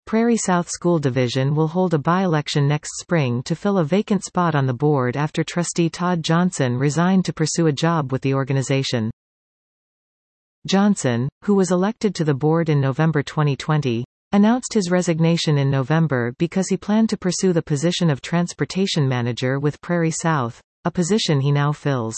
Prairie South School Division will hold a by-election next spring to fill a vacant spot on the board after trustee Todd Johnson resigned to pursue a job with the organization. Johnson, who was elected to the board in November 2020, announced his resignation in November because he planned to pursue the position of transportation manager with Prairie South, a position he now fills.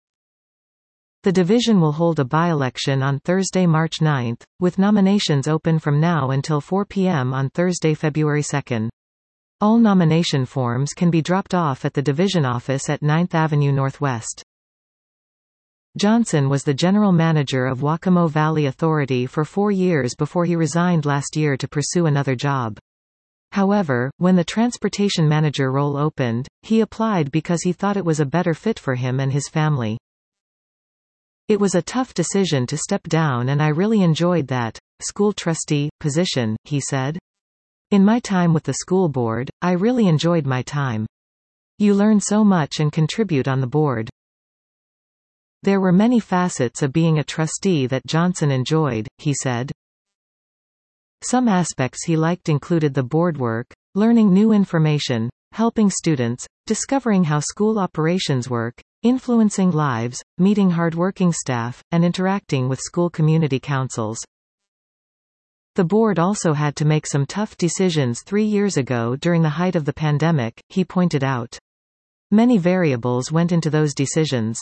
The division will hold a by-election on Thursday, March 9, with nominations open from now until 4 p.m. on Thursday, February 2. All nomination forms can be dropped off at the division office at 9th Avenue Northwest. Johnson was the general manager of Waccamo Valley Authority for 4 years before he resigned last year to pursue another job. However, when the transportation manager role opened, he applied because he thought it was a better fit for him and his family. It was a tough decision to step down and I really enjoyed that school trustee position, he said. In my time with the school board, I really enjoyed my time. You learn so much and contribute on the board. There were many facets of being a trustee that Johnson enjoyed, he said. Some aspects he liked included the board work, learning new information, helping students, discovering how school operations work, influencing lives, meeting hardworking staff, and interacting with school community councils. The board also had to make some tough decisions 3 years ago during the height of the pandemic, he pointed out. Many variables went into those decisions.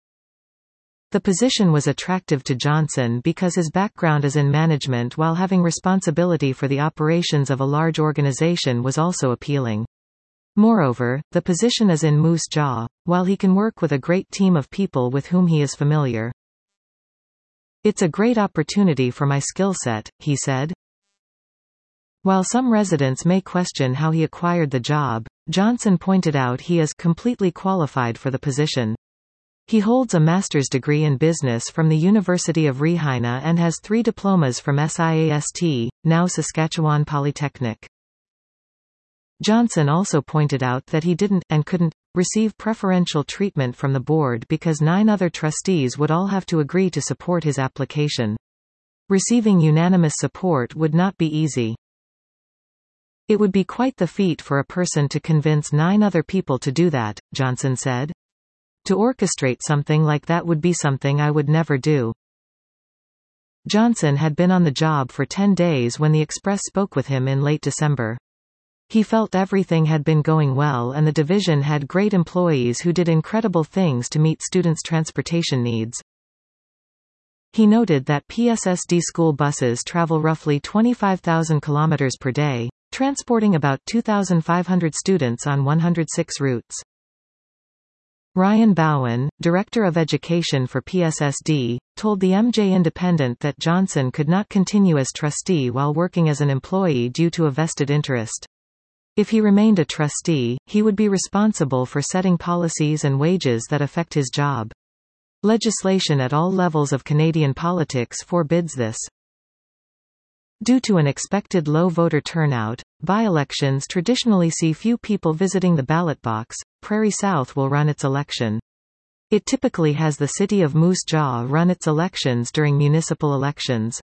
The position was attractive to Johnson because his background is in management while having responsibility for the operations of a large organization was also appealing. Moreover, the position is in Moose Jaw, while he can work with a great team of people with whom he is familiar. It's a great opportunity for my skill set, he said. While some residents may question how he acquired the job, Johnson pointed out he is completely qualified for the position. He holds a master's degree in business from the University of Regina and has 3 diplomas from SIAST, now Saskatchewan Polytechnic. Johnson also pointed out that he didn't, and couldn't, receive preferential treatment from the board because 9 other trustees would all have to agree to support his application. Receiving unanimous support would not be easy. It would be quite the feat for a person to convince 9 other people to do that, Johnson said. To orchestrate something like that would be something I would never do. Johnson had been on the job for 10 days when the Express spoke with him in late December. He felt everything had been going well and the division had great employees who did incredible things to meet students' transportation needs. He noted that PSSD school buses travel roughly 25,000 kilometers per day, transporting about 2,500 students on 106 routes. Ryan Bowen, Director of Education for PSSD, told the MJ Independent that Johnson could not continue as trustee while working as an employee due to a vested interest. If he remained a trustee, he would be responsible for setting policies and wages that affect his job. Legislation at all levels of Canadian politics forbids this. Due to an expected low voter turnout, by-elections traditionally see few people visiting the ballot box. Prairie South will run its election. It typically has the city of Moose Jaw run its elections during municipal elections.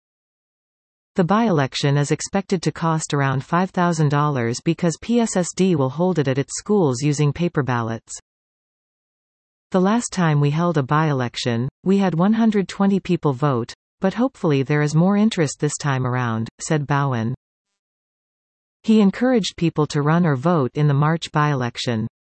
The by-election is expected to cost around $5,000 because PSSD will hold it at its schools using paper ballots. The last time we held a by-election, we had 120 people vote, but hopefully there is more interest this time around, said Bowen. He encouraged people to run or vote in the March by-election.